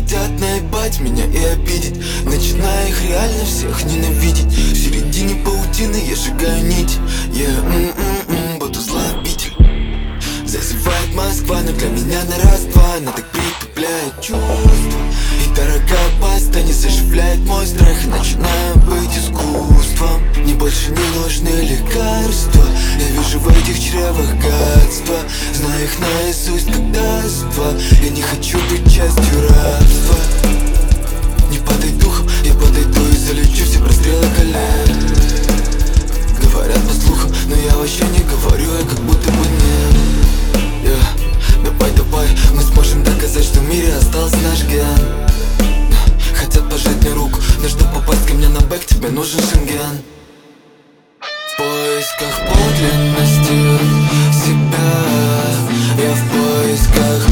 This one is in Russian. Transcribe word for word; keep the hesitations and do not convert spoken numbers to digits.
хотят наебать меня и обидеть, начиная их реально всех ненавидеть. В середине паутины я сжигаю нить, yeah, м-м-м, буду злообитель. Зазывает Москва, но для меня на раз-два она так притупляет чувства. И дорогая паста не заживляет мой страх, и начинаю быть искусством. Мне больше не нужны лекарства, я вижу в этих чревах гадства, знаю их наизусть как таинство. Я не хочу быть частью рабства. Не падай духом, я подойду и залечу все прострелы колен. Говорят по слухам, но я вообще не говорю, я как будто бы не yeah. Давай, давай, мы сможем доказать, что в мире остался наш ген. Хотят пожать мне руку, но чтобы попасть ко мне на бэк, тебе нужен шенген. В поисках подлинности себя, я в поисках